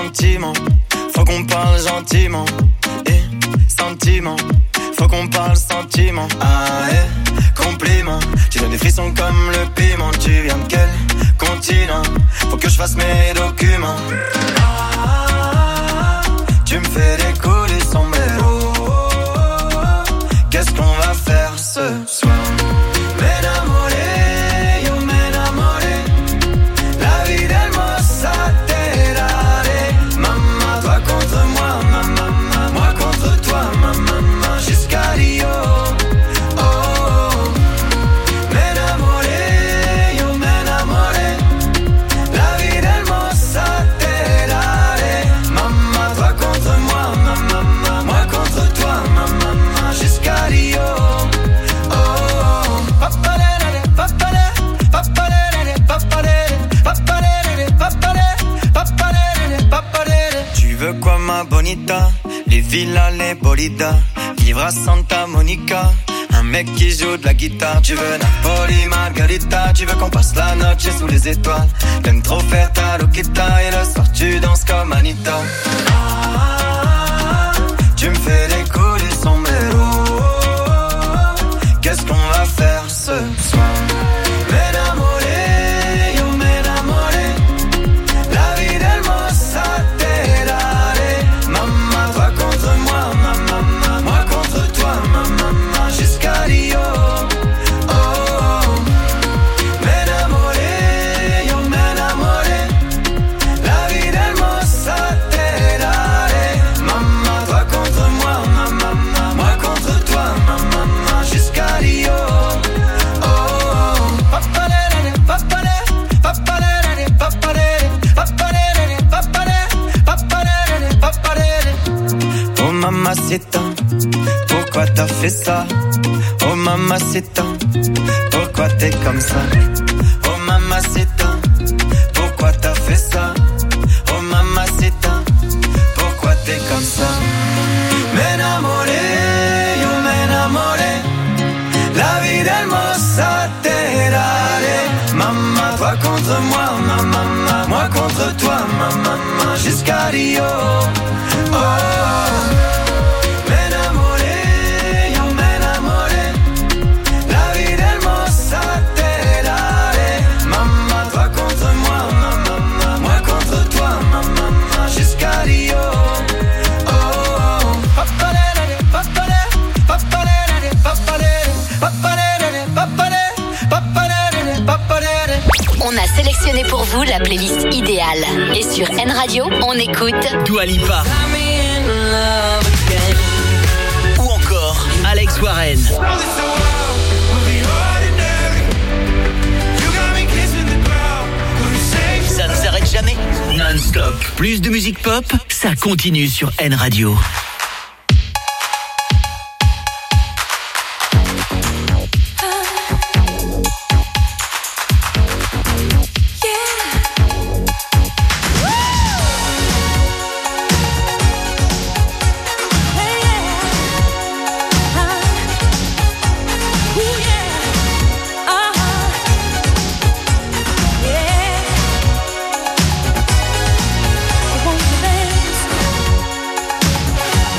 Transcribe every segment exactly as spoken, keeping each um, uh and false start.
Sentiment, faut qu'on parle gentiment. Et sentiment, faut qu'on parle sentiment. Ah et compliment, tu donnes des frissons comme le piment. Tu viens de quel continent? Faut que je fasse mes documents. Ah, tu me fais décoller son mélo. Qu'est-ce qu'on va faire ce soir? M'enamoré, yo m'enamoré. La vie d'Hermosa Terare. Maman, toi contre moi, maman, moi contre toi, maman, jusqu'à Rio. Oh, oh. M'enamoré, yo m'enamoré. La vie d'Hermosa Terare. Maman, toi contre moi, maman, moi contre toi, maman, jusqu'à Rio. Tu veux quoi ma bonita? Les villas, les bolidas. Vivre à Santa Monica. Un mec qui joue de la guitare. Tu veux Napoli, Margarita. Tu veux qu'on passe la noche sous les étoiles. T'aimes trop faire ta loquita. Et le soir tu danses comme Anita. Ah, tu me fais décoller son mélo. Qu'est-ce qu'on va faire ce soir? M'enamoré, yo m'enamoré. La vie d'Hermosa Terare. Maman, toi contre moi, maman, moi contre toi, maman, jusqu'à Rio. Oh, oh. M'enamoré, yo m'enamoré. La vie d'Hermosa Terare. Maman, toi contre moi, maman, moi contre toi, maman, jusqu'à Rio. Oh mamacita, pourquoi t'as fait ça? Oh mamacita, pourquoi t'es comme ça? Oh mamacita, pourquoi t'as fait ça? Oh mamacita, pourquoi t'es comme ça? M'enamoré, yo m'enamoré. La vie d'Hermosa Terare. Maman, toi contre moi, maman, moi contre toi, maman, jusqu'à Rio. Oh, oh. M'enamoré, yo m'enamoré. La vie d'Hermosa Terare. Maman, toi contre moi, maman, moi contre toi, maman, jusqu'à Rio. Oh, oh. Papalere, papalere, papalere, papalere, papalere, papalere, papalere. On a sélectionné pour vous la playlist idéale. Et sur N Radio, on écoute Dua Lipa. Ou encore Alex Warren. Ça ne s'arrête jamais. Non-stop. Plus de musique pop, ça continue sur N Radio. Won't you dance?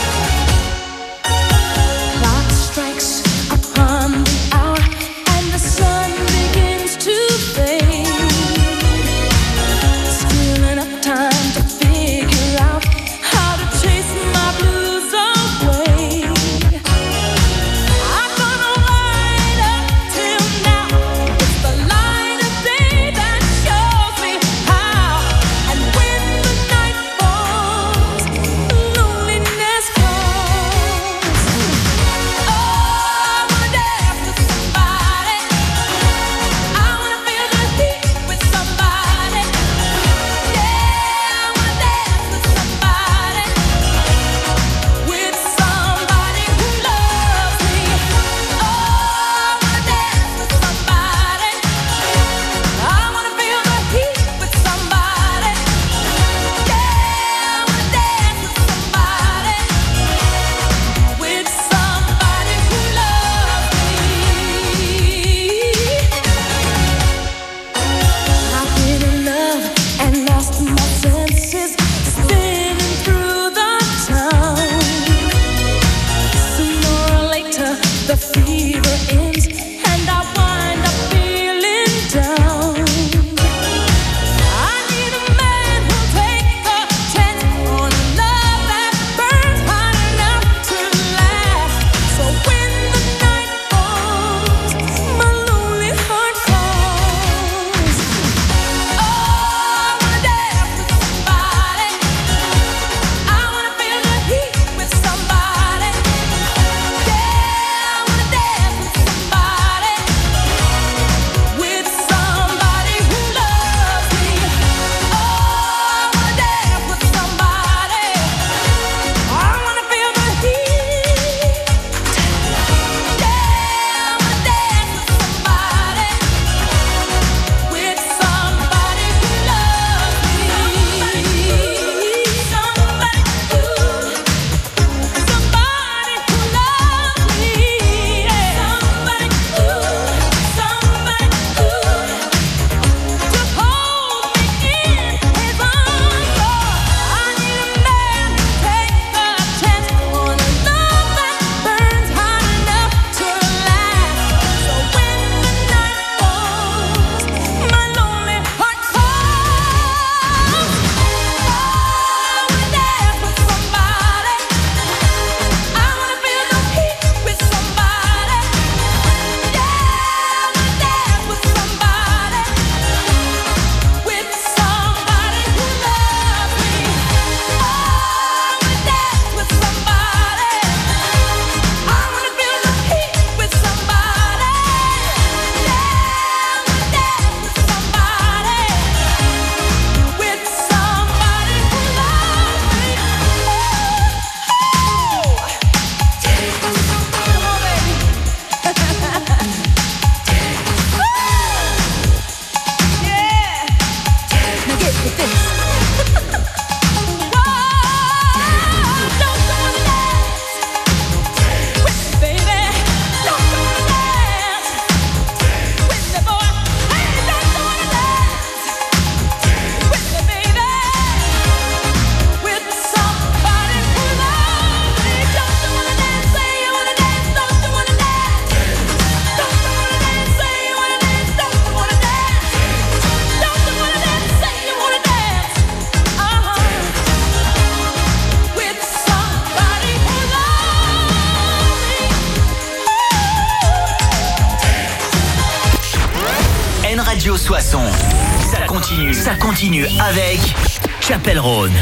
Radio Soissons. Ça continue, ça continue avec Chapelle-Rhône.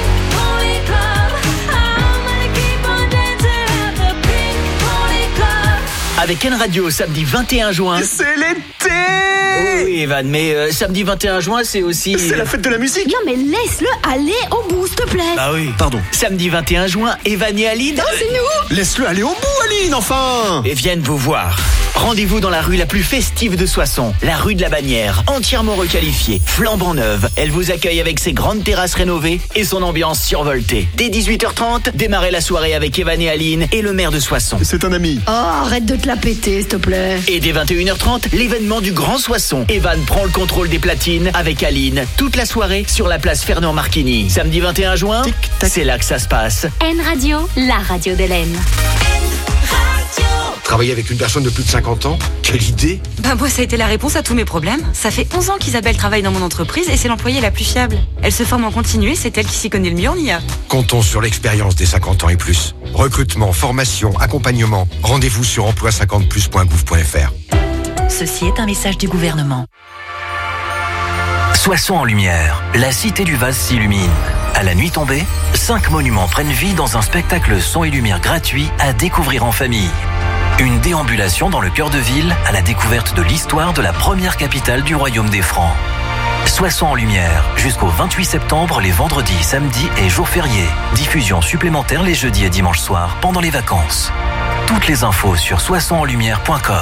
Avec N Radio samedi vingt et un juin. C'est l'été! Oui, Evan, mais euh, samedi vingt et un juin, c'est aussi... C'est la fête de la musique! Non, mais laisse-le aller au bout, s'il te plaît! Bah oui. Pardon. Samedi vingt et un juin, Evan et Aline... Non, c'est nous! Laisse-le aller au bout, Aline, enfin! Et viennent vous voir. Rendez-vous dans la rue la plus festive de Soissons, la rue de la Bannière, entièrement requalifiée, flambant neuve. Elle vous accueille avec ses grandes terrasses rénovées et son ambiance survoltée. Dès dix-huit heures trente, démarrez la soirée avec Evan et Aline et le maire de Soissons. C'est un ami. Oh, arrête de te la péter, s'il te plaît. Et dès vingt et une heures trente, l'événement du Grand Soissons. Evan prend le contrôle des platines avec Aline toute la soirée sur la place Fernand Marchini. Samedi vingt et un juin, c'est là que ça se passe. N Radio, la radio de l'Aisne. Travailler avec une personne de plus de cinquante ans? Quelle idée! Bah moi ça a été la réponse à tous mes problèmes. Ça fait onze ans qu'Isabelle travaille dans mon entreprise et c'est l'employée la plus fiable. Elle se forme en continu et c'est elle qui s'y connaît le mieux en I A. Comptons sur l'expérience des cinquante ans et plus. Recrutement, formation, accompagnement. Rendez-vous sur emploi cinquante plus point gouv point f r. Ceci est un message du gouvernement. Soissons en lumière, la cité du vase s'illumine. À la nuit tombée, cinq monuments prennent vie dans un spectacle son et lumière gratuit à découvrir en famille. Une déambulation dans le cœur de ville à la découverte de l'histoire de la première capitale du royaume des Francs. Soissons en lumière, jusqu'au vingt-huit septembre, les vendredis, samedis et jours fériés. Diffusion supplémentaire les jeudis et dimanches soirs pendant les vacances. Toutes les infos sur soissons en lumière point com.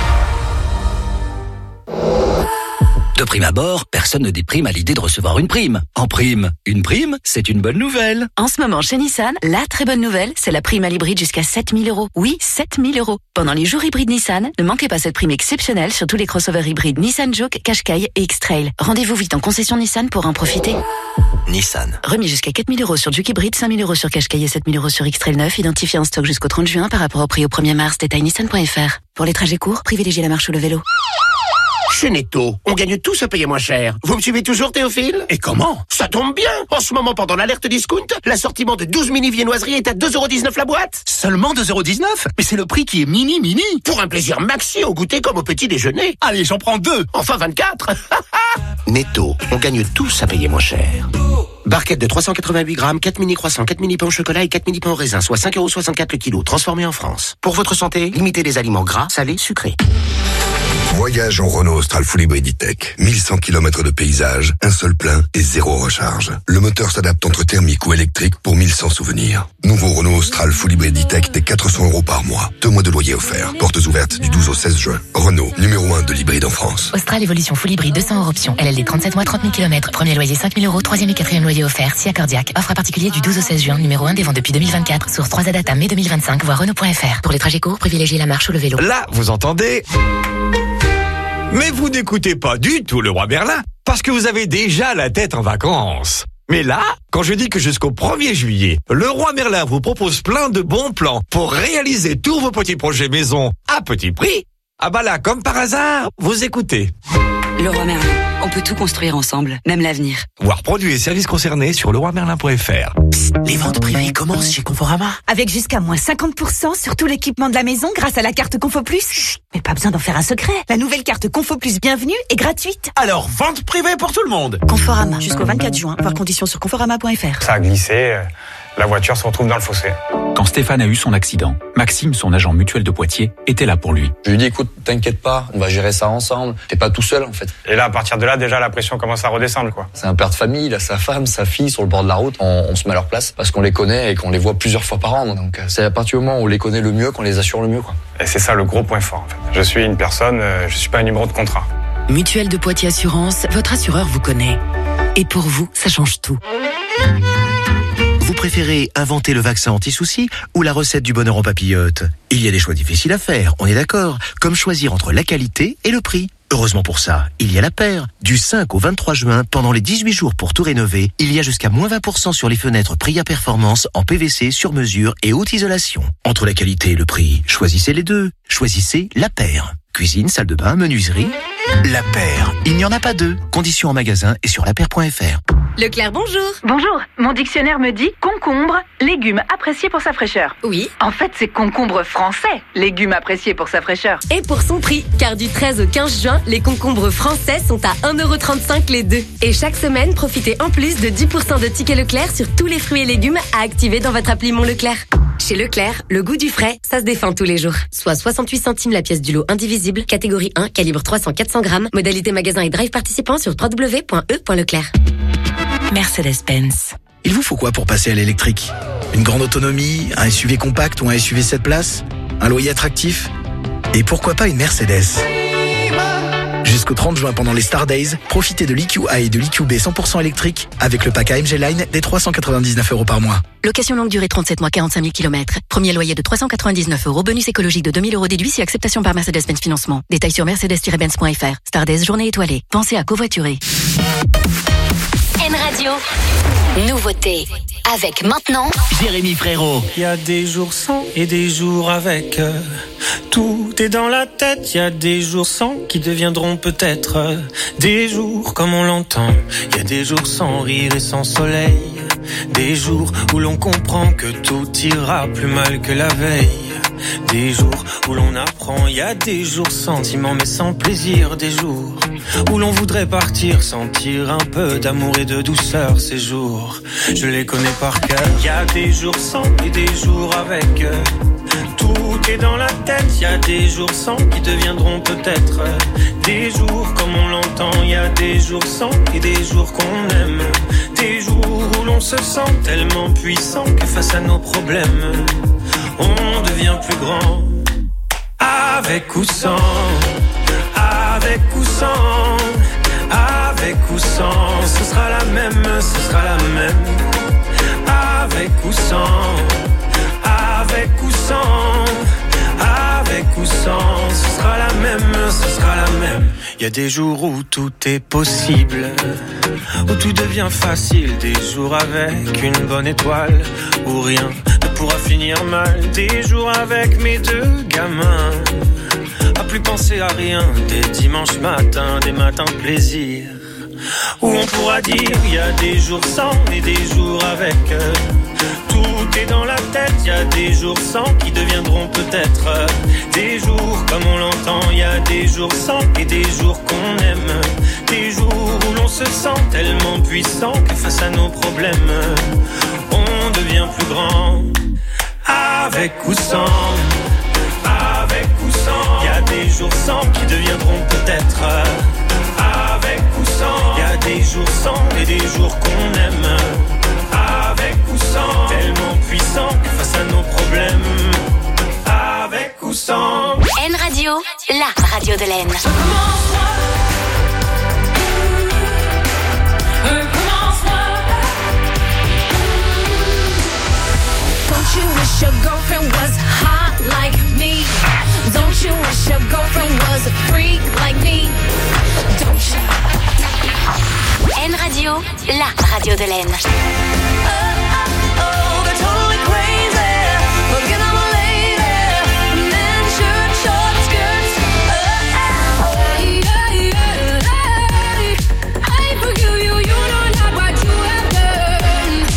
De prime abord, personne ne déprime à l'idée de recevoir une prime. En prime, une prime, c'est une bonne nouvelle. En ce moment, chez Nissan, la très bonne nouvelle, c'est la prime à l'hybride jusqu'à sept mille euros. Oui, sept mille euros. Pendant les jours hybrides Nissan, ne manquez pas cette prime exceptionnelle sur tous les crossovers hybrides Nissan Juke, Qashqai et X-Trail. Rendez-vous vite en concession Nissan pour en profiter. Nissan. Remis jusqu'à quatre mille euros sur Juke hybride, cinq mille euros sur Qashqai et sept mille euros sur X-Trail neuf, identifié en stock jusqu'au trente juin par rapport au prix au premier mars. Détail nissan point f r. Pour les trajets courts, privilégiez la marche ou le vélo. Chez Netto, on gagne tous à payer moins cher. Vous me suivez toujours, Théophile? Et comment? Ça tombe bien. En ce moment, pendant l'alerte discount, l'assortiment de douze mini viennoiseries est à deux euros dix-neuf la boîte. Seulement deux euros dix-neuf? Mais c'est le prix qui est mini mini. Pour un plaisir maxi au goûter comme au petit déjeuner. Allez, j'en prends deux. Enfin vingt-quatre. Netto, on gagne tous à payer moins cher. Barquette de trois cent quatre-vingt-huit grammes, quatre mini croissants, quatre mini pains au chocolat et quatre mini pains au raisin, soit cinq euros soixante-quatre le kilo, transformé en France. Pour votre santé, limitez les aliments gras, salés, sucrés. Voyage en Renault Austral Full Hybrid E-Tech. mille cent kilomètres de paysage, un seul plein et zéro recharge. Le moteur s'adapte entre thermique ou électrique pour mille cent souvenirs. Nouveau Renault Austral Full Hybrid E-Tech dès quatre cents euros par mois. Deux mois de loyer offert. Portes ouvertes du douze au seize juin. Renault, numéro un de l'hybride en France. Austral Evolution Full Hybrid deux cents hors option. L L D trente-sept mois, trente mille kilomètres. Premier loyer cinq mille euros. Troisième et quatrième loyer offert. Si accordiaque. Offre à particulier du douze au seize juin. Numéro un des ventes depuis deux mille vingt-quatre. Source trois à data mai deux mille vingt-cinq. Voir Renault point f r. Pour les trajets courts, privilégiez la marche ou le vélo. Là, vous entendez? Mais vous n'écoutez pas du tout le roi Merlin, parce que vous avez déjà la tête en vacances. Mais là, quand je dis que jusqu'au premier juillet, le roi Merlin vous propose plein de bons plans pour réaliser tous vos petits projets maison à petit prix, ah bah là, comme par hasard, vous écoutez. Le roi Merlin, on peut tout construire ensemble, même l'avenir. Voir produits et services concernés sur le roi merlin point f r. Psst, les ventes privées commencent chez Conforama. Avec jusqu'à moins cinquante pour cent sur tout l'équipement de la maison grâce à la carte Confo Plus. Chut, mais pas besoin d'en faire un secret. La nouvelle carte Confo Plus Bienvenue est gratuite. Alors, vente privée pour tout le monde. Conforama, jusqu'au vingt-quatre juin. Voir conditions sur conforama point f r. Ça a glissé, la voiture se retrouve dans le fossé. Quand Stéphane a eu son accident, Maxime, son agent mutuel de Poitiers, était là pour lui. Je lui ai dit, écoute, t'inquiète pas, on va gérer ça ensemble. T'es pas tout seul, en fait. Et là, à partir de là, déjà, la pression commence à redescendre, quoi. C'est un père de famille, il a sa femme, sa fille sur le bord de la route. On, on se met à leur place parce qu'on les connaît et qu'on les voit plusieurs fois par an. Donc, c'est à partir du moment où on les connaît le mieux qu'on les assure le mieux, quoi. Et c'est ça le gros point fort, en fait. Je suis une personne, euh, je suis pas un numéro de contrat. Mutuelle de Poitiers Assurance, votre assureur vous connaît. Et pour vous, ça change tout. Vous préférez inventer le vaccin anti-soucis ou la recette du bonheur en papillote? Il y a des choix difficiles à faire, on est d'accord. Comme choisir entre la qualité et le prix. Heureusement pour ça, il y a la paire. Du cinq au vingt-trois juin, pendant les dix-huit jours pour tout rénover, il y a jusqu'à moins vingt pour cent sur les fenêtres Priya Performance en P V C sur mesure et haute isolation. Entre la qualité et le prix, choisissez les deux. Choisissez la paire. Cuisine, salle de bain, menuiserie. La Paire, il n'y en a pas deux. Conditions en magasin et sur lapaire point f r. Leclerc, bonjour. Bonjour, mon dictionnaire me dit concombre, légume apprécié pour sa fraîcheur. Oui. En fait, c'est concombre français, légume apprécié pour sa fraîcheur. Et pour son prix, car du treize au quinze juin, les concombres français sont à un euro trente-cinq les deux. Et chaque semaine, profitez en plus de dix pour cent de tickets Leclerc sur tous les fruits et légumes à activer dans votre appli Mon Leclerc. Chez Leclerc, le goût du frais, ça se défend tous les jours. Soit soixante-huit centimes la pièce du lot indivisible, catégorie un, calibre trois cents à quatre cents grammes, modalité magasin et drive participant sur w w w point e point leclerc. Mercedes-Benz. Il vous faut quoi pour passer à l'électrique? Une grande autonomie, un S U V compact ou un S U V sept places? Un loyer attractif? Et pourquoi pas une Mercedes? Jusqu'au trente juin pendant les Star Days, profitez de l'E Q A et de l'E Q B cent pour cent électrique avec le pack A M G Line des trois cent quatre-vingt-dix-neuf euros par mois. Location longue durée trente-sept mois, quarante-cinq mille kilomètres. Premier loyer de trois cent quatre-vingt-dix-neuf euros. Bonus écologique de deux mille euros déduit si acceptation par Mercedes-Benz Financement. Détails sur mercedes tiret benz point f r. Star Days, journée étoilée. Pensez à covoiturer. N Radio, nouveauté. Avec maintenant Jérémy Frérot. Il y a des jours sans et des jours avec. euh, Tout est dans la tête. Il y a des jours sans qui deviendront peut-être euh, des jours comme on l'entend. Il y a des jours sans rire et sans soleil. Des jours où l'on comprend que tout ira plus mal que la veille. Des jours où l'on apprend, il y a des jours sentiments mais sans plaisir. Des jours où l'on voudrait partir, sentir un peu d'amour et de douceur. Ces jours, je les connais par cœur. Il y a des jours sans et des jours avec. Tout est dans la tête, il y a des jours sans qui deviendront peut-être des jours comme on l'entend. Il y a des jours sans et des jours qu'on aime. Des jours où l'on se sent tellement puissant que face à nos problèmes on devient plus grand. Avec ou sans, avec ou sans, avec ou sans, ce sera la même, ce sera la même. Avec ou sans, avec ou sans, avec ou sans, ce sera la même, ce sera la même. Il y a des jours où tout est possible, où tout devient facile. Des jours avec une bonne étoile, où rien ne pourra finir mal. Des jours avec mes deux gamins, à plus penser à rien. Des dimanches matins, des matins de plaisir, où on pourra dire il y a des jours sans et des jours avec. Tout est dans la tête, il y a des jours sans qui deviendront peut-être des jours comme on l'entend. Il y a des jours sans et des jours qu'on aime. Des jours où l'on se sent tellement puissant que face à nos problèmes on devient plus grand. Avec ou sans, avec ou sans, il y a des jours sans qui deviendront peut-être avec ou sans. Il y a des jours sans et des jours qu'on aime. Avec ou sans, tellement puissant que face à nos problèmes. Avec ou sans. N Radio, la radio de l'Aisne. Don't you wish your girlfriend was hot like me? Don't you wish your girlfriend was a freak like me? Don't you? N Radio, la radio de l'Aisne. Oh, oh, oh, they're totally crazy. Forget I'm a lady. Men, shirt, short skirts. Oh, oh, yeah, yeah, hey. I forgive you, you know not what you have done.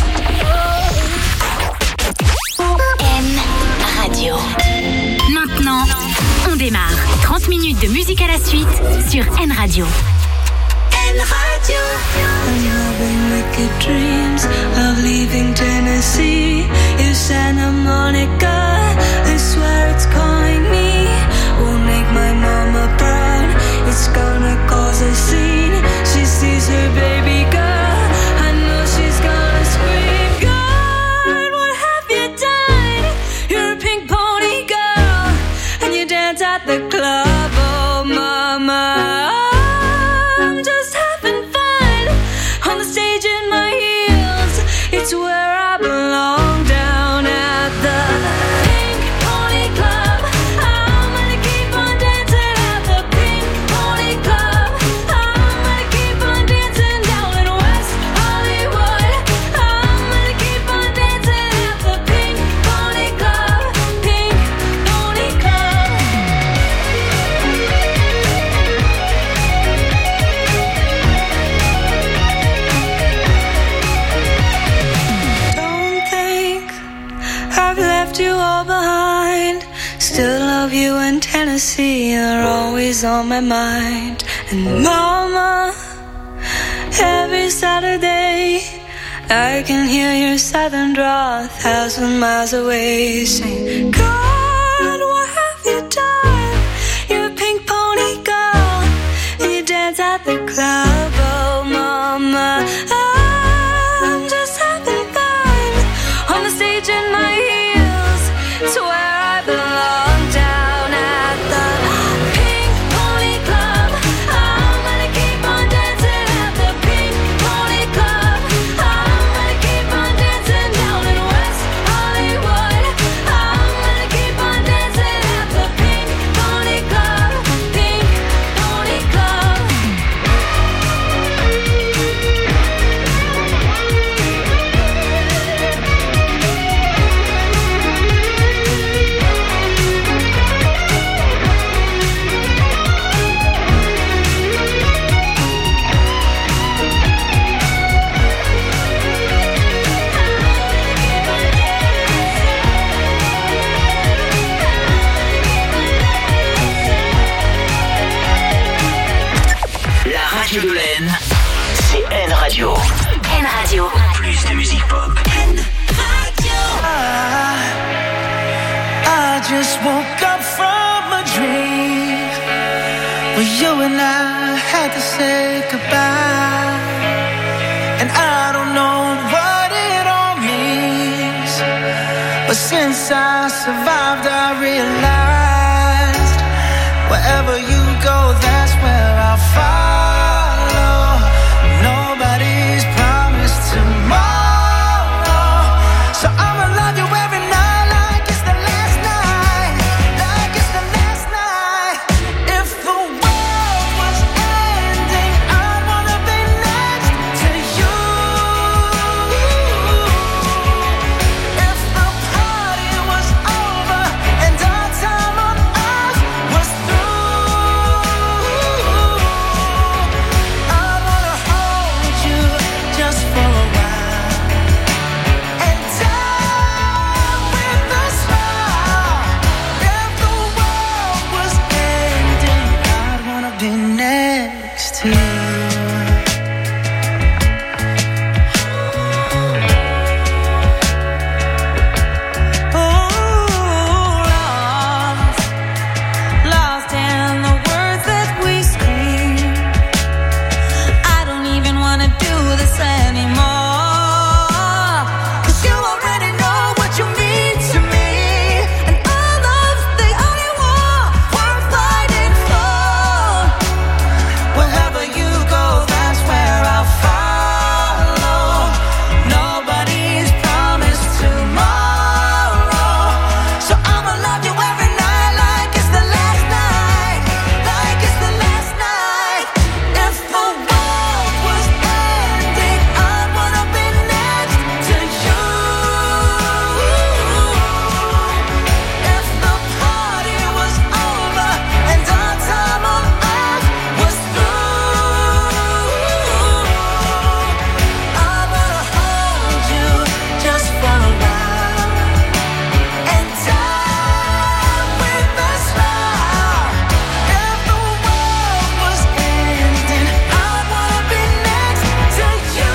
Oh. N Radio. Maintenant, on démarre. trente minutes de musique à la suite sur N Radio. N Radio. I'm having wicked dreams of leaving Tennessee. If Santa Monica, I swear it's calling me. Won't make my mama proud. It's gonna cause a scene. She sees her baby girl. I know she's gonna scream. God, what have you done? You're a pink pony girl, and you dance at the club. Oh, mama. It's where I belong, down at the Pink Pony Club. I'm gonna keep on dancing at the Pink Pony Club. I'm gonna keep on dancing down in West Hollywood. I'm gonna keep on dancing at the Pink Pony Club. Pink Pony Club. you in Tennessee are always on my mind. And mama, every Saturday I can hear your southern drawl a thousand miles away, saying, God, what have you done? You're a pink pony girl, and you dance at the club. Oh mama, I'm just having fun on the stage in my heels. It's where I belong, down at the Pink Pony Club. I'm gonna keep on dancing at the Pink Pony Club. I'm gonna keep on dancing down in West Hollywood. I'm gonna keep on dancing at the Pink Pony Club. Pink Pony Club. La radio de l'Aisne, c'est N Radio. N Radio. Plus de musique pop. I just woke up from a dream where you and I had to say goodbye. And I don't know what it all means, but since I survived I realized wherever you go, that's where I'll follow. Nobody's promised tomorrow, so I'ma love you every night like it's the last night, like it's the last night. If the world was ending, I'd wanna be next to you. If the party was over and our time on earth was through, I'd wanna hold you just for a while and die with a smile. If the world was ending, I'd wanna be next to you. Lost, lost in the words that we scream. I don't even wanna do this anymore, 'cause you already know what you mean to me, and our love's the only war worth fighting for. Wherever you go, that's where I'll follow. Nobody's promised tomorrow, so I'ma love you every night like it's the last night, like it's the last night. If the world was ending, I'd wanna be next to you. If the party was over and our time on earth was through, I wanna hold you just for a while and die with a smile. If the world was ending, I'd wanna be next to you.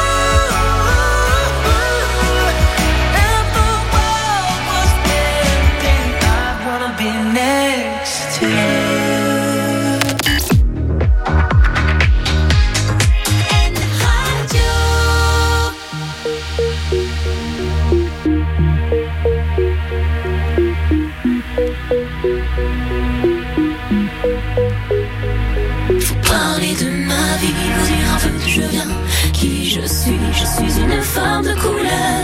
If the world was ending, I'd wanna be next to you. Faut parler de ma vie, vous dire un peu d'où je viens, qui je suis, je suis une femme de couleur.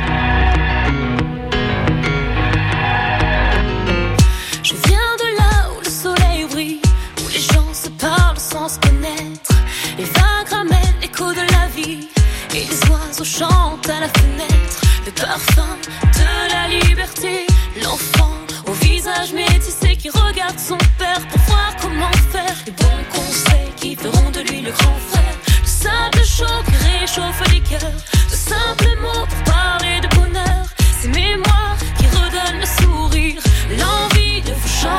Je viens de là où le soleil brille, où les gens se parlent sans se connaître. Les vagues ramènent l'écho de la vie, et les oiseaux chantent à la fenêtre. Le parfum de la liberté, l'enfant au visage métissé qui regarde son père pour voir comment faire. Les bons conseils qui feront de lui le grand frère. Le sable chaud qui réchauffe les cœurs. De simples mots pour parler de bonheur. Ces mémoires qui redonnent le sourire, l'envie de vous changer.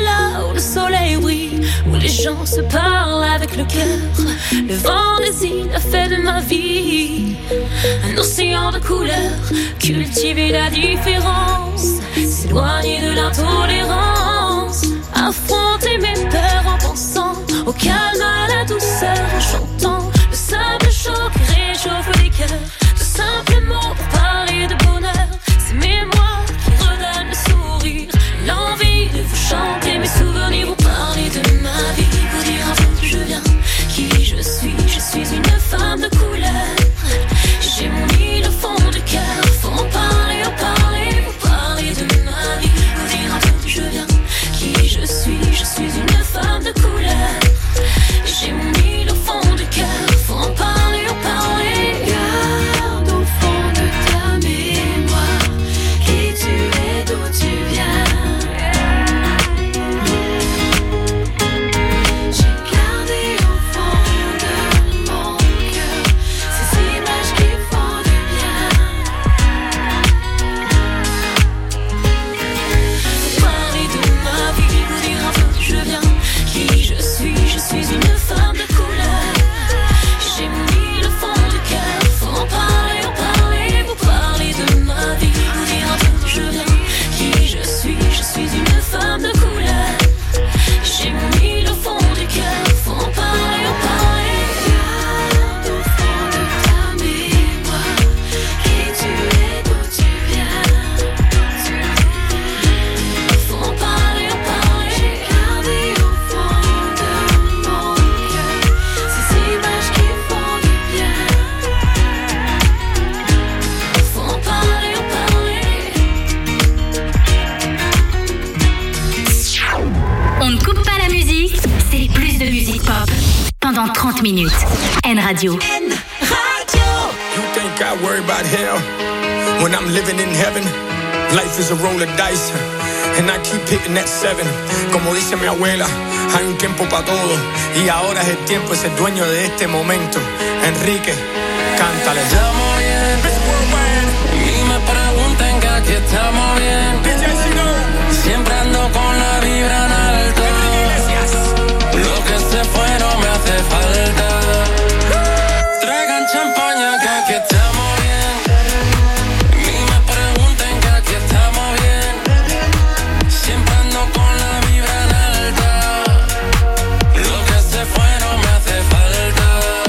là où le soleil brille, où les gens se parlent avec le cœur. Le vent des îles a fait de ma vie un océan de couleurs. Cultiver la différence, s'éloigner de l'intolérance. Affronter mes peurs en pensant au calme, à la douceur, en chantant le simple chant qui réchauffe les cœurs. Tout simplement pour parler de bonheur. C'est mes mots qui redonnent le sourire, l'envie de vous chanter mes souvenirs, vous parler de ma vie, vous dire un peu d'où je viens, qui je suis. Je suis une femme de couleur. J'ai mon île au fond du cœur. Faut en parler, en parler, vous parler de ma vie, vous dire un peu d'où je viens, qui je suis. Je suis une femme de couleur. J'ai mon île au fond du cœur. Faut en parler, en parler. Garde au fond de ta mémoire qui tu es, d'où tu viens. J'ai gardé au fond de mon cœur ces images qui font du bien. Parler de ma vie, vous dire un peu d'où je viens, qui je suis. Je suis une femme de couleur. J'ai mon île au fond du cœur. Faut en parler, en parler, vous parler de ma vie, vous dire un peu d'où je viens, qui je suis. Je suis une femme de couleur. J'ai mon île au fond du cœur. Faut en parler, en parler. Garde au fond de ta mémoire qui tu es, d'où tu viens. Faut en parler, en parler. J'ai gardé au fond de mon cœur ces images qui font du bien. Faut en parler, en parler. On ne coupe pas la musique, c'est plus de musique pop. Pendant trente minutes. N Radio. N Radio. You think I worry about hell when I'm living in heaven? Life is a roll of dice, and I keep hitting that seven. Como dice mi abuela, hay un tiempo para todo, y ahora es el tiempo, es el dueño de este momento. Enrique, cántale. Estamos bien, y me preguntan que aquí estamos bien. Siempre ando con la vibra en alto. Lo que se fue no me hace falta. Traigan champaña que aquí estamos bien. Y me preguntan que aquí estamos bien. Siempre ando con la vibra en alta. Lo que se fue no me hace falta.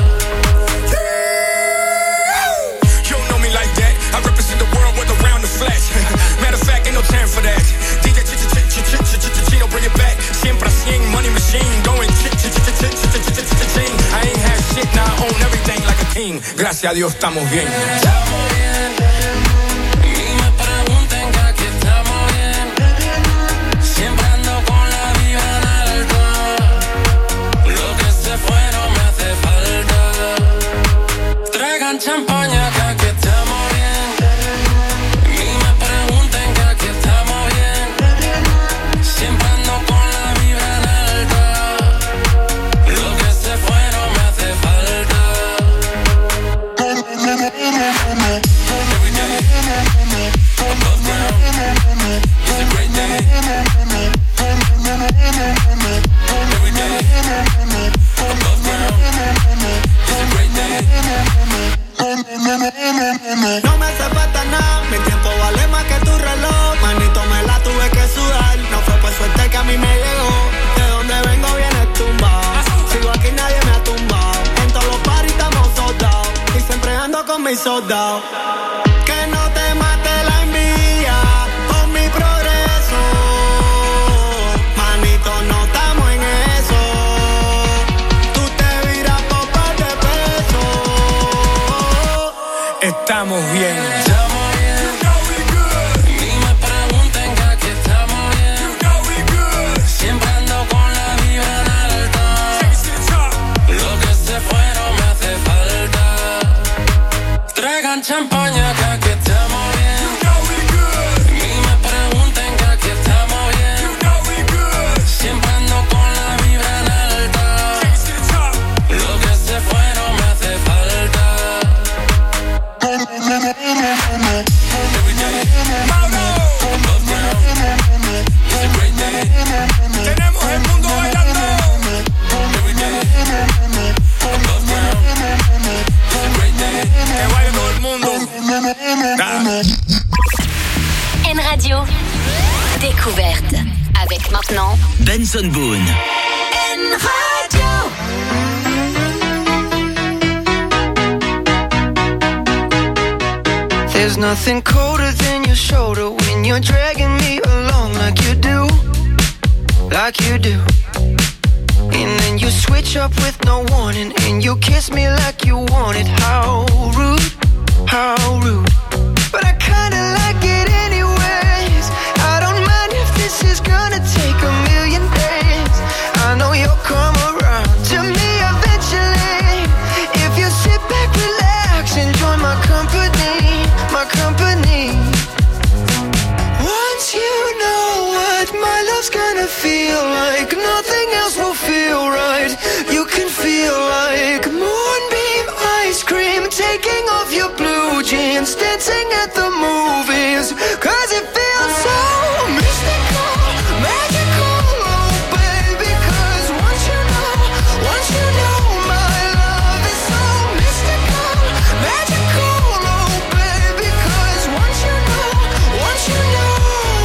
You don't know me like that. I represent the world with around the flesh. Matter of fact, ain't no time for that. D J Chino, bring it back. Siempre cien, money machine, going ch-ch-ch-ch-ch-ch-ch-ch-ch-ch-ch-ch. I ain't had shit, now I own everything like a king. Gracias a Dios estamos bien. Estamos bien. Y me preguntan que aquí estamos bien. Siempre ando con la vibra en alto. Lo que se fue no me hace falta. Traigan champaña que aquí estamos bien. Y me preguntan que aquí estamos bien. Siempre ando con la vibra en alto. Lo que se fue no me hace falta. Every day, above ground, it's a great day. Every day, above ground, it's a great day. No me hace falta nada, mi tiempo vale más que tu reloj. Manito, me la tuve que sudar, no fue por suerte que a mí me llegó. De donde vengo viene tumbado, sigo aquí nadie me ha tumbado. En todos los paris estamos soldados, y siempre ando con mis soldados. Que no te mate la envidia por mi progreso. Manito, no estamos en eso. Tú te viras por par de pesos. Estamos bien. Estamos bien. Y me preguntan que aquí estamos bien. Siempre ando con la vibra en alta. Lo que se fue no me hace falta. Traigan champaña que aquí estamos bien. Y me preguntan que aquí estamos bien. Siempre ando con la vibra en alta. Lo que se fue no me hace falta. Every day, above ground, it's a great day. Benson Boone. There's nothing colder than your shoulder when you're dragging me along like you do, like you do. And then you switch up with no warning and you kiss me like you want it. How rude, how rude. But I kinda like it anyways. I don't mind if this is gonna take a million days. I know you'll come around to me eventually. If you sit back, relax, enjoy my company, my company. Once you know what my love's gonna feel like, nothing else will feel right. You can feel like moonbeam ice cream, taking off your blue jeans, dancing at the movies. Cause it feels so mystical, magical, oh baby. Cause once you know, once you know my love is so mystical, magical, oh baby. Cause once you know, once you know,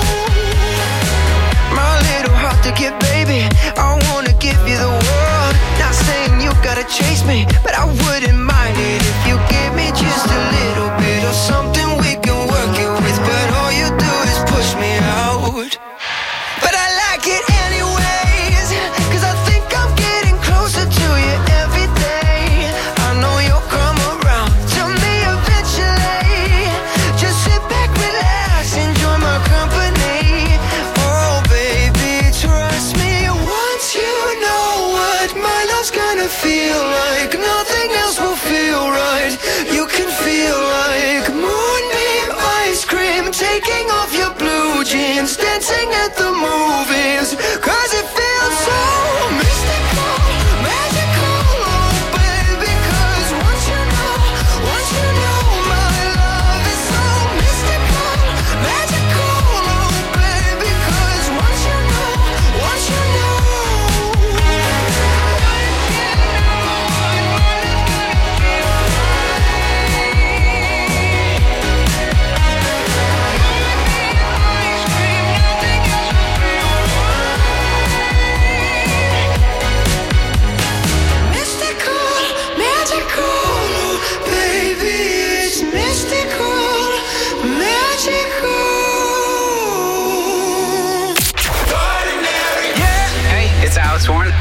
my little heart to get, baby, I wanna give you the world. Not saying you gotta chase me, but I wouldn't mind it if you give me just a little bit of something we can work it with. But all you do is push me out. But I like it anyways, cause I think I'm getting closer to you every day. I know you'll come around to me eventually. Just sit back, relax, enjoy my company. Oh baby, trust me. Once you know what my love's gonna feel like, nothing else will feel right. You can feel like moonbeam ice cream, taking off your blue jeans, dancing at the movies. Cause it feels so mystical, magical, oh baby. Cause once you know, once you know my love is so mystical, magical, oh baby. Cause once you know, once you know. Sworn.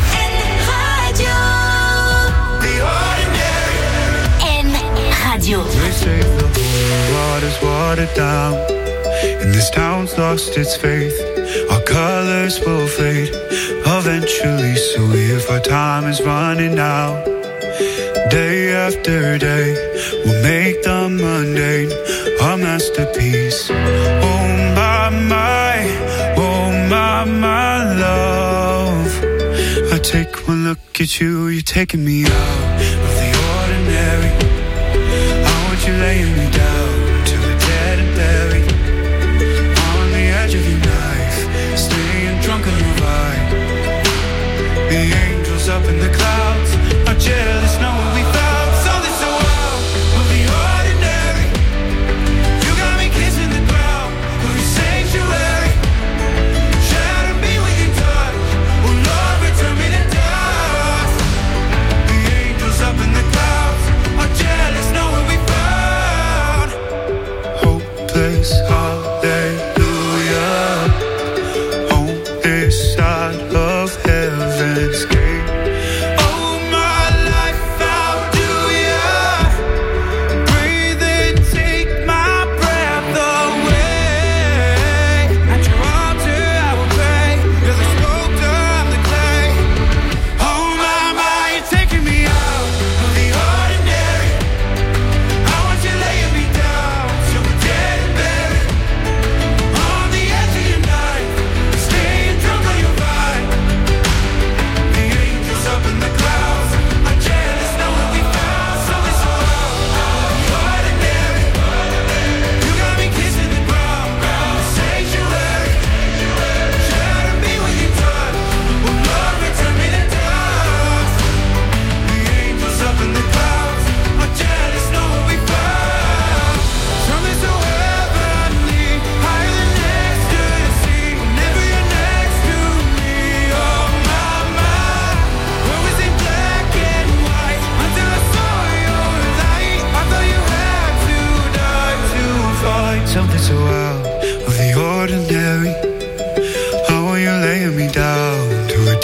Radio. They say the whole world is watered down, and this town's lost its faith. Our colors will fade eventually, so if our time is running out, day after day, we'll make the mundane our masterpiece. Oh my, my, oh my, my love. I take one look at you, you're taking me out of the ordinary. I want you laying me down to a dead and buried on the edge of your knife, staying drunk on your vibe. The angels up in the clouds are jealous knowing we found something so wild of the ordinary. You got me kissing the ground of your sanctuary. Shatter me with your touch, oh Lord, return me to dust. The angels up in the clouds are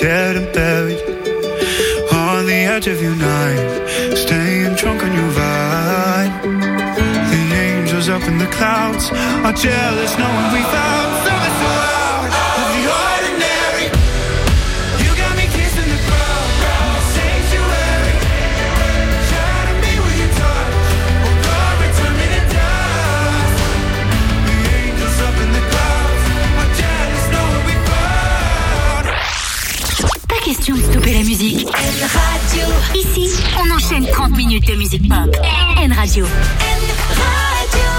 dead and buried on the edge of your night, staying drunk on your vibe. The angels up in the clouds are jealous knowing we found something so out of the ordinary. You got me kissing the ground, the sanctuary. Shine me with your touch, oh Lord, return me to dust. The angels up in the clouds are jealous knowing we found. Pas question de stopper la musique. N Radio. Ici, on enchaîne trente minutes de musique pop. N Radio. N Radio.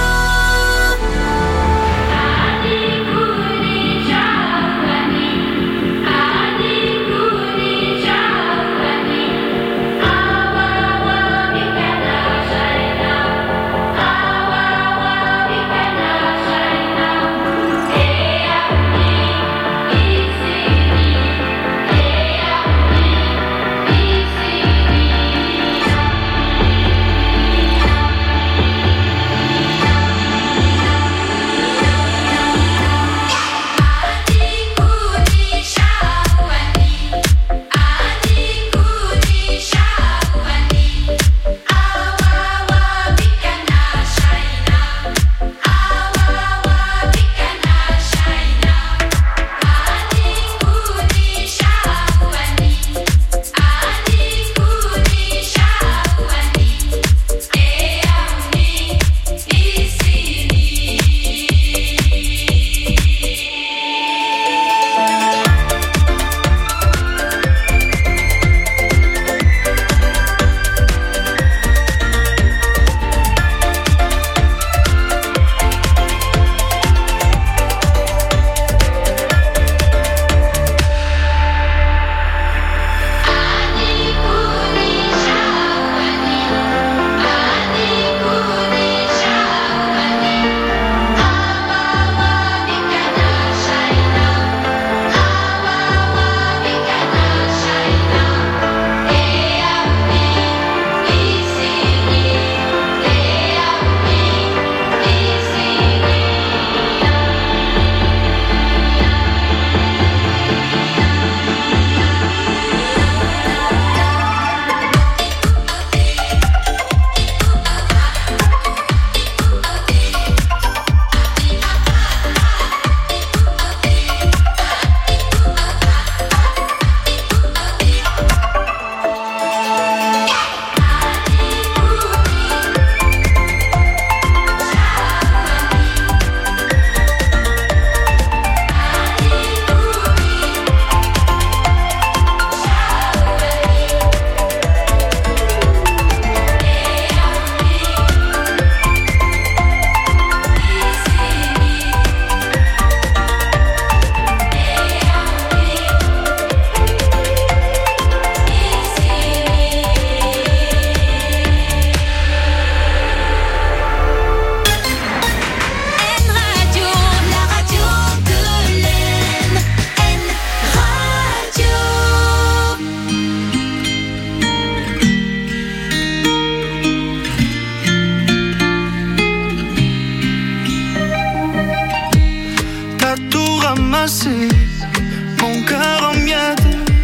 mon cœur en miettes,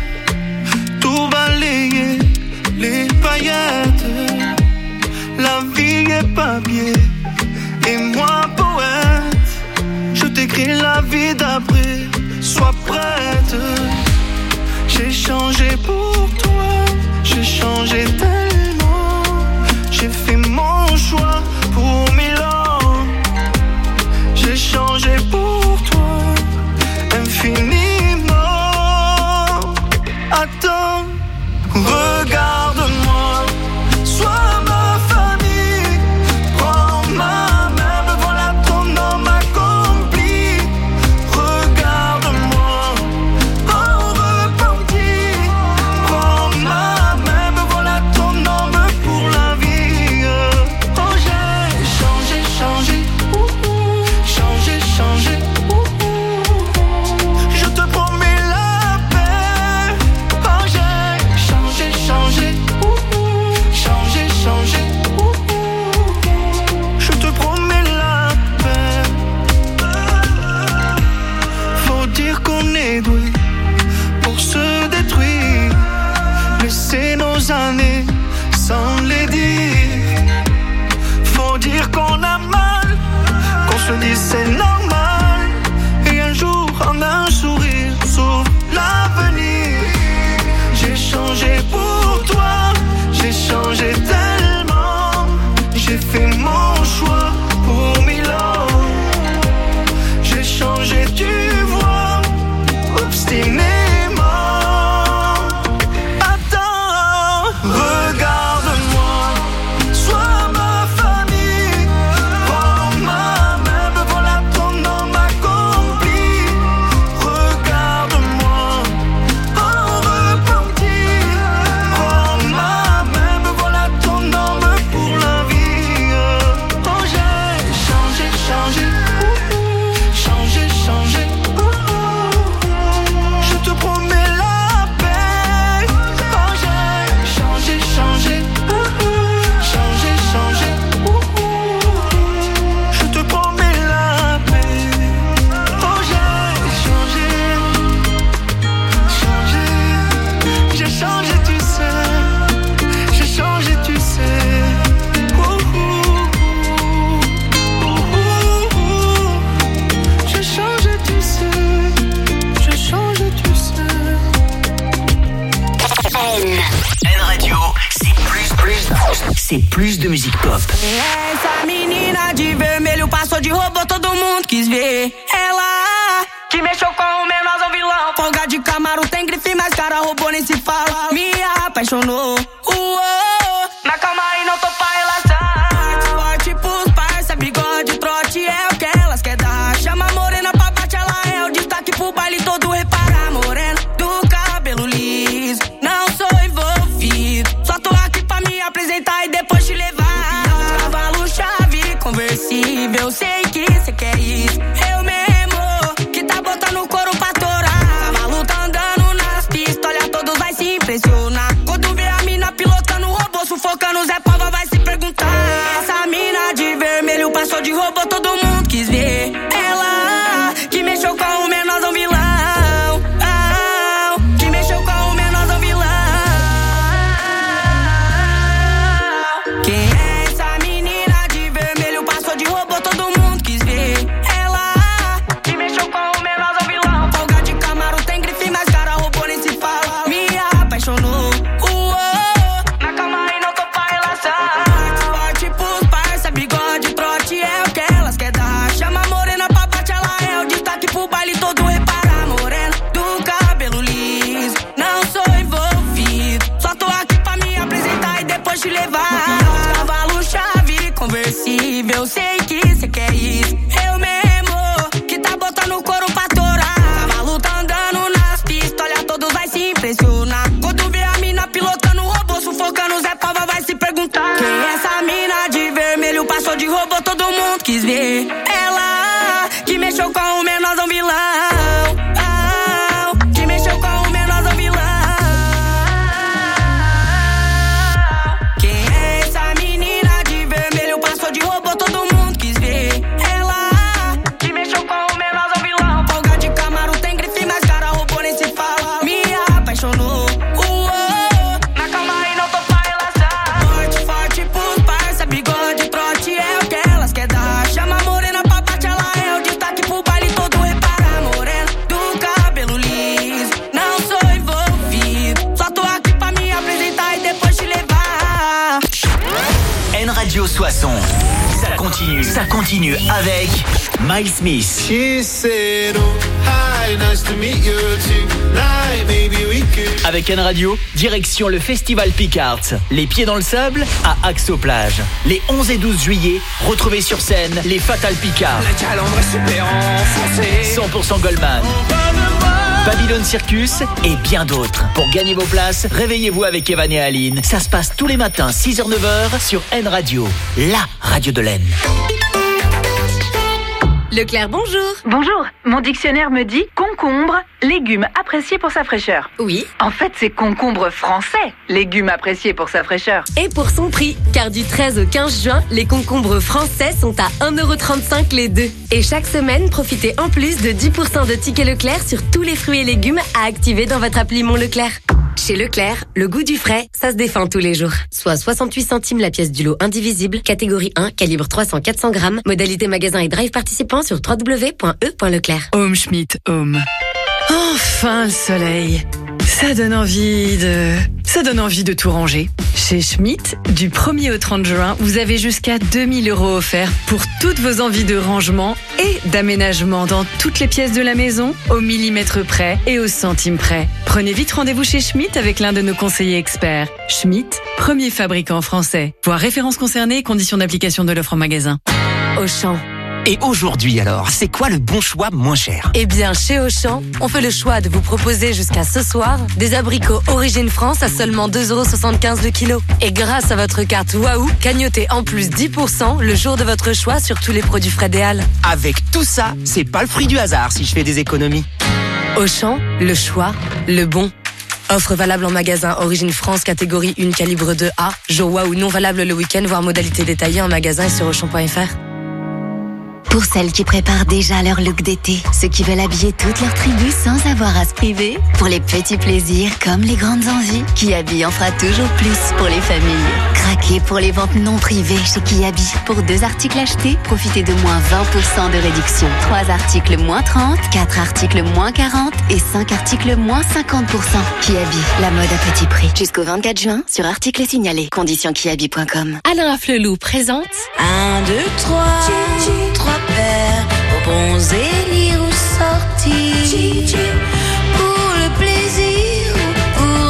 tout balayé, les paillettes. La vie est papier, et moi poète. Je t'écris la vie d'après, sois prête. J'ai changé pour toi, j'ai changé tellement. J'ai fait mon choix pour mille ans. J'ai changé pour toi, infiniment. Attends, regarde-moi, sois ma famille. Prends ma main, me voilà ton homme accompli. Regarde-moi, en repenti. Prends ma main, me voilà ton homme pour la vie. Oh, j'ai changé, changé, changé, changé. Je te promets la paix. Oh, j'ai nos années sans les dire. Faut dire qu'on a mal, qu'on se dise c'est normal. Et un jour, en un sourire, s'ouvre l'avenir. J'ai changé pour toi, j'ai changé tellement. J'ai fait mon choix pour Milan. J'ai changé, tu vois, obstinément. Attends, regarde-moi, sois ma famille. Prends ma main, me voilà ton homme accompli. Regarde-moi, en repentir. Prends ma main, me voilà ton homme pour la vie. Oh, j'ai changé, changé, changé, changé. Je te promets la paix. Oh, j'ai changé, changé, changé, changé. Je te promets la paix. Oh, j'ai changé, changé. J'ai changé, tu sais. J'ai changé, tu sais. Ouh, ouh, ouh, ouh. J'ai changé, tu sais. J'ai changé, tu sais. N. N Radio, c'est plus, plus, c'est plus de musique pop. Essa menina de vermelho passou de robô, todo mundo quis ver. Ela que mexeu com o menosão vilão. Folga de Camaro, tem grife, mas cara robô nem se fala. Me apaixonou. Uou, mas calma aí, não tô pra relação. Forte pros parça, bigode, trote é o que elas quer dar. Chama a morena pra bate, ela é o destaque pro baile todo. Repara, morena do cabelo liso. Não sou envolvido, só tô aqui pra me apresentar e depois te levar. Cavalo, chave, conversível, sei que cê quer isso. Eu mesmo, que tá botando couro pra torar. Cavalo tá andando nas pistas, olha, todos vai se impressionar. Quando vê a mina pilotando o robô, sufocando, Zé Pava vai se perguntar. Essa mina de vermelho passou de robô, todo mundo quis ver. Ela que mexeu com o menorzão vilão. Ah, que mexeu com o menorzão vilão. Quem é essa menina de vermelho passou de robô, todo mundo quis ver. Ela que mexeu com o menorzão vilão. Folga de Camaro, tem grife, mas cara robô nem se fala. Me apaixonou. Uou, mas calma aí, não tô pra relação. Forte pros parça, bigode, trote é o que elas quer dar. Chama a morena pra bate, ela é o destaque pro baile todo. Repara, morena do cabelo liso. Não sou envolvido, só tô aqui pra me apresentar e depois te levar. Cavalo, chave, conversível, sei que cê quer isso. Eu mesmo, que tá botando couro pra torar. Cavalo tá andando nas pistas, olha, todos vai se impressionar. Quando vê a mina pilotando o robô, sufocando, Zé Pava vai se perguntar. Quem é essa mina de vermelho passou de robô, todo mundo quis ver. Ela que mexeu com o menorzão vilão. Ah, que mexeu com o menorzão vilão. Quem é essa menina de vermelho passou de robô, todo mundo quis ver. Ela que mexeu com o menorzão vilão. Folga de Camaro, tem grife, mas cara robô nem se fala. Me apaixonou. Uou, mas calma aí, não tô pra relação. Forte, forte pros parça, bigode, trote é o que elas quer dar. Chama a morena pra bate, ela é o destaque pro baile todo. Repara, morena do cabelo liso. Não sou envolvido, só tô aqui pra me apresentar e depois te levar. N Radio Soissons. Ça continue, ça continue avec Miles Smith. She said, oh, hi, nice to meet you tonight. Maybe we could. Avec N Radio, direction le Festival Picards. Les pieds dans le sable à Axe-aux-Plages. Les onze et douze juillet, retrouvez sur scène les Fatal Picards. La calandre est super enfoncée. cent pour cent Goldman. Babylone Circus et bien d'autres. Pour gagner vos places, réveillez-vous avec Evan et Aline. Ça se passe tous les matins, six heures neuf heures sur N Radio, la radio de l'Aisne. Leclerc, bonjour. Bonjour. Mon dictionnaire me dit concombre, légume apprécié pour sa fraîcheur. Oui. En fait, c'est concombre français, légume apprécié pour sa fraîcheur. Et pour son prix, car du treize au quinze juin, les concombres français sont à un euro trente-cinq les deux. Et chaque semaine, profitez en plus de dix pour cent de tickets Leclerc sur tous les fruits et légumes à activer dans votre appli Mon Leclerc. Chez Leclerc, le goût du frais, ça se défend tous les jours. Soit soixante-huit centimes la pièce du lot indivisible, catégorie un, calibre trois cents à quatre cents grammes, modalité magasin et drive participant sur w w w point e point leclerc. Home Schmidt, Home. Enfin le soleil. Ça donne envie de... Ça donne envie de tout ranger. Chez Schmidt, du premier au trente juin, vous avez jusqu'à deux mille euros offerts pour toutes vos envies de rangement et d'aménagement dans toutes les pièces de la maison, au millimètre près et au centime près. Prenez vite rendez-vous chez Schmidt avec l'un de nos conseillers experts. Schmidt, premier fabricant français. Voir références concernées et conditions d'application de l'offre en magasin. Auchan. Et aujourd'hui alors, c'est quoi le bon choix moins cher? Eh bien, chez Auchan, on fait le choix de vous proposer jusqu'à ce soir des abricots Origine France à seulement deux euros soixante-quinze le kilo. Et grâce à votre carte Waouh, cagnotez en plus dix pour cent le jour de votre choix sur tous les produits frais des Halles. Avec tout ça, c'est pas le fruit du hasard si je fais des économies. Auchan, le choix, le bon. Offre valable en magasin Origine France catégorie un calibre deux A. Jour Waouh non valable le week-end, voire modalité détaillée en magasin et sur auchan point f r. Pour celles qui préparent déjà leur look d'été, ceux qui veulent habiller toute leur tribu sans avoir à se priver, pour les petits plaisirs comme les grandes envies, Kiabi en fera toujours plus pour les familles. Craquez pour les ventes non privées chez Kiabi. Pour deux articles achetés, profitez de moins vingt pour cent de réduction. Trois articles moins trente, quatre articles moins quarante et cinq articles moins cinquante pour cent. Kiabi, la mode à petit prix. Jusqu'au vingt-quatre juin sur articles signalés. Conditions kiabi point com. Alain Afflelou présente Un, deux, trois, trois paires aux bons élire ou sortir pour le plaisir ou pour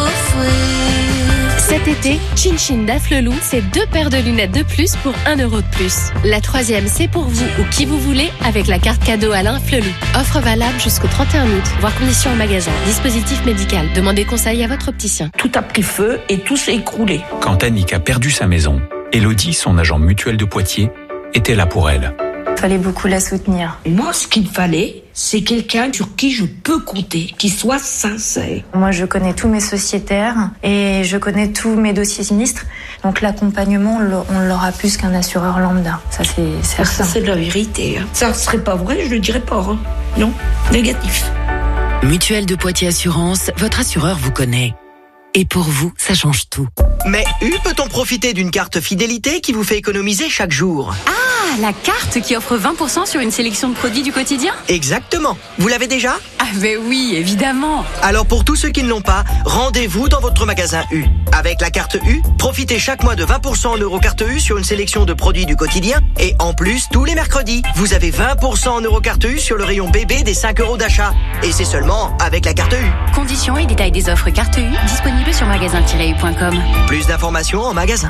offrir. Cet été, Chin Chin d'Afflelou, c'est deux paires de lunettes de plus pour un euro de plus. La troisième, c'est pour vous ou qui vous voulez avec la carte cadeau Alain Afflelou. Offre valable jusqu'au trente et un août. Voir conditions en magasin. Dispositif médical. Demandez conseil à votre opticien. Tout a pris feu et tout s'est écroulé. Quand Annick a perdu sa maison, Elodie, son agent mutuel de Poitiers, était là pour elle. Il fallait beaucoup la soutenir. Moi, ce qu'il fallait, c'est quelqu'un sur qui je peux compter, qui soit sincère. Moi, je connais tous mes sociétaires et je connais tous mes dossiers sinistres. Donc l'accompagnement, on l'aura plus qu'un assureur lambda. Ça, c'est certain. Ça, c'est de la vérité. Hein. Ça ne serait pas vrai, je le dirais pas. Hein. Non, négatif. Mutuelle de Poitiers Assurance, votre assureur vous connaît. Et pour vous, ça change tout. Mais U peut-on profiter d'une carte fidélité qui vous fait économiser chaque jour? Ah, la carte qui offre vingt pour cent sur une sélection de produits du quotidien? Exactement. Vous l'avez déjà? Ah ben oui, évidemment. Alors pour tous ceux qui ne l'ont pas, rendez-vous dans votre magasin U. Avec la carte U, profitez chaque mois de vingt pour cent en Eurocarte U sur une sélection de produits du quotidien. Et en plus, tous les mercredis, vous avez vingt pour cent en Eurocarte U sur le rayon bébé des cinq euros d'achat. Et c'est seulement avec la carte U. Conditions et détails des offres carte U disponibles sur magasin tiret u point com. Plus d'informations en magasin.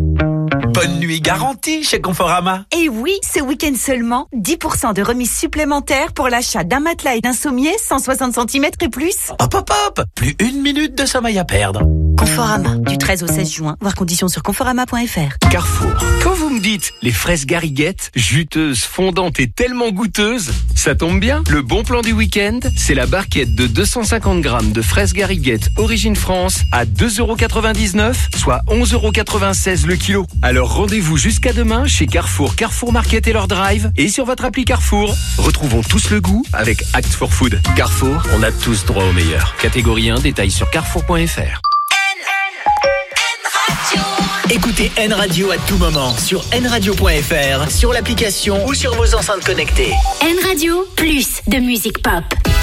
Bonne nuit garantie chez Conforama. Et oui, ce week-end seulement, dix pour cent de remise supplémentaire pour l'achat d'un matelas et d'un sommier cent soixante centimètres et plus. Hop hop hop, plus une minute de sommeil à perdre. Conforama, du treize au seize juin, voir conditions sur conforama point f r. Carrefour. Quand vous me dites les fraises Garriguette, juteuses, fondantes et tellement goûteuses, ça tombe bien. Le bon plan du week-end, c'est la barquette de deux cent cinquante grammes de fraises Garriguette Origine France à deux euros quatre-vingt-dix-neuf, soit onze euros quatre-vingt-seize le kilo. Alors rendez-vous jusqu'à demain chez Carrefour, Carrefour Market et leur drive et sur votre appli Carrefour. Retrouvons tous le goût avec Act for Food. Carrefour, on a tous droit au meilleur. Catégorie un, détail sur carrefour point f r. Écoutez N Radio à tout moment sur n radio point f r, sur l'application ou sur vos enceintes connectées. N Radio, plus de musique pop.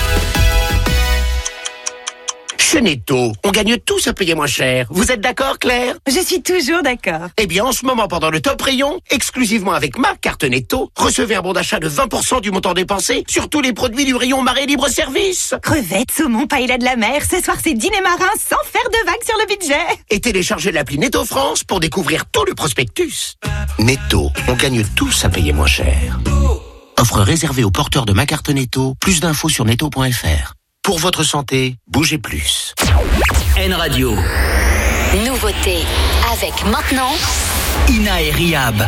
Chez Netto, on gagne tous à payer moins cher. Vous êtes d'accord, Claire? Je suis toujours d'accord. Eh bien, en ce moment, pendant le top rayon, exclusivement avec ma carte Netto, recevez un bon d'achat de vingt pour cent du montant dépensé sur tous les produits du rayon marée libre-service. Crevettes, saumon, paella de la mer, ce soir c'est dîner marin sans faire de vagues sur le budget. Et téléchargez l'appli Netto France pour découvrir tout le prospectus. Netto, on gagne tous à payer moins cher. Offre réservée aux porteurs de ma carte Netto. Plus d'infos sur netto point f r. Pour votre santé, bougez plus. N Radio. Nouveauté avec maintenant Ina et Rihab.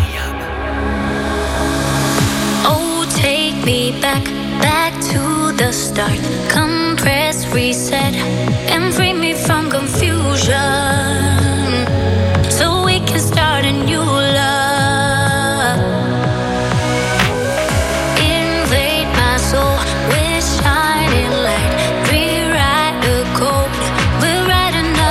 Oh, take me back, back to the start. Come press reset and free me from confusion. So we can start a new love. Invade my soul with shining light. Rewrite the code. We'll write another.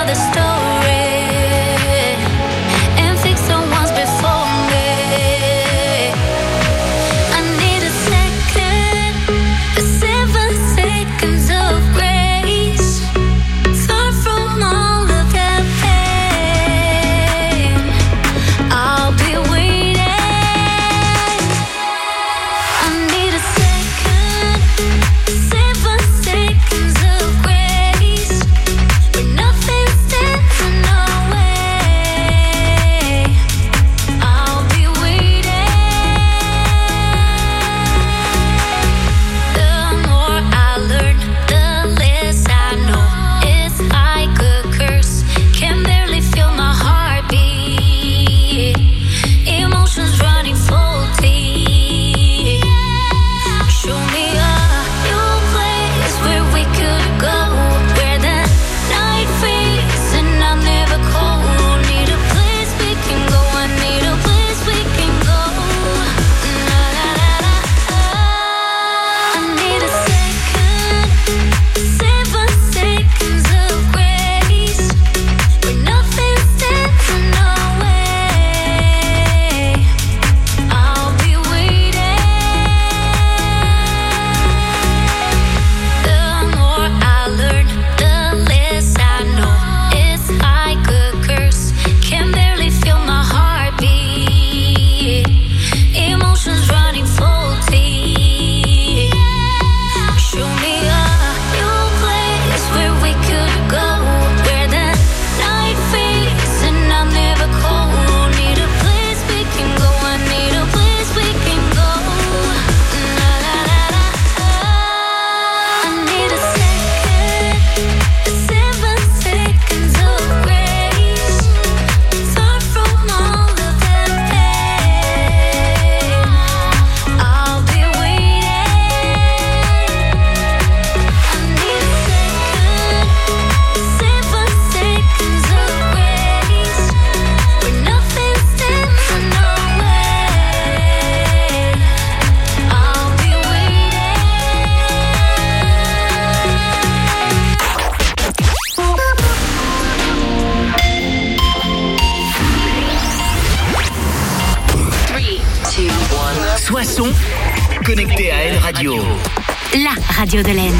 son, connecté à L Radio. La radio de l'Aisne.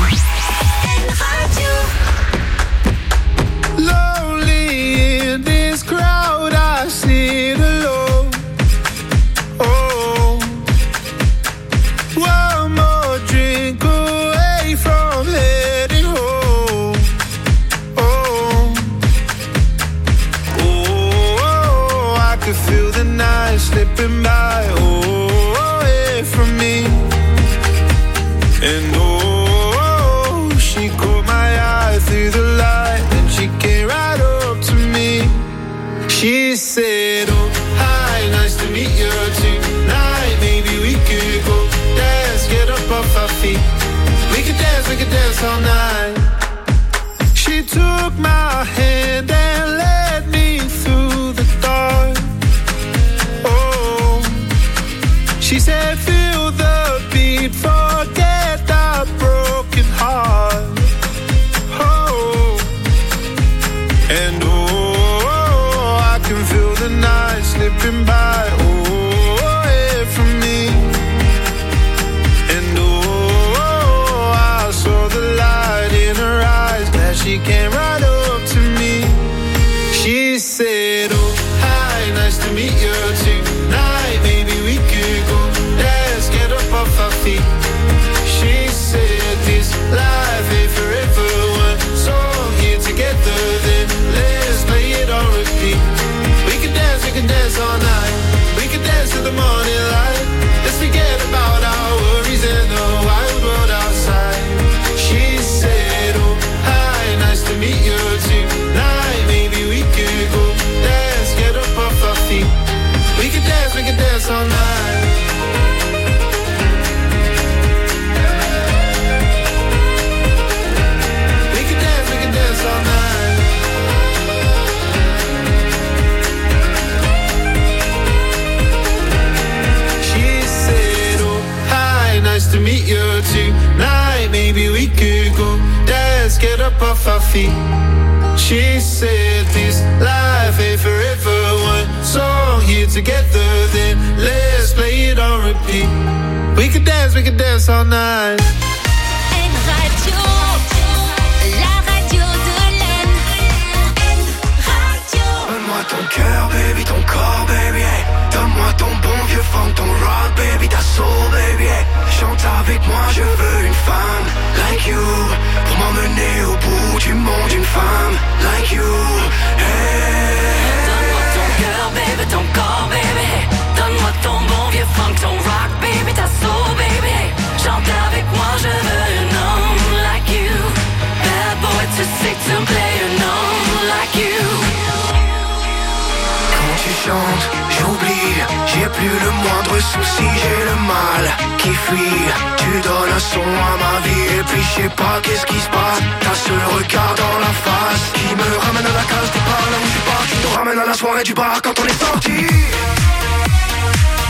Lonely in this crowd, I sit alone. Oh, one more drink away from heading home. Oh, oh, I could feel the night slipping by. Oh, away from me. And oh, she caught my eye through the light, and she came right up to me. She said, oh, hi, nice to meet you tonight. Maybe we could go dance, get up off our feet. We could dance, we could dance all night. She took my hand and led me through the dark. Oh, she said, feel the beat, forget that broken heart. Oh, and oh, I can feel the night slipping by. Oh, away from me. And oh, I saw the light in her eyes as she came right up to me. She said, oh, hi, nice to meet you tonight. Maybe we could go dance, get up off our feet. She said this life ain't forever. One song here together, then let's play it on repeat. We can dance, we can dance all night. We can dance till the morning light. Let's forget about our worries and the wild world outside. She said, oh, hi, nice to meet you tonight. Maybe we could go dance, get up off our feet. We can dance, we can dance all night. All night. She said, oh, hi, nice to meet you tonight. Maybe we could go dance, get up off our feet. She said this life ain't forever. One song here together, then let's play it on repeat. We could dance, we could dance all night. Donne-moi ton cœur, baby, ton corps, baby, hey. Donne-moi ton bon vieux funk, ton rock, baby, ta soul, baby, hey. Chante avec moi, je veux une femme like you, pour m'emmener au bout du monde, une femme like you, hey. Donne-moi ton cœur, baby, ton corps, baby, hey. Donne-moi ton bon vieux funk, ton rock, baby, ta soul, baby, hey. Chante avec moi, je veux un homme like you. Bad boy to sick to play an homme like you. Tu chantes, j'oublie, j'ai plus le moindre souci, j'ai le mal qui fuit. Tu donnes un son à ma vie et puis je sais pas qu'est-ce qui se passe. T'as ce regard dans la face qui me ramène à la case départ, là où je suis parti, nous ramène à la soirée du bar quand on est sorti.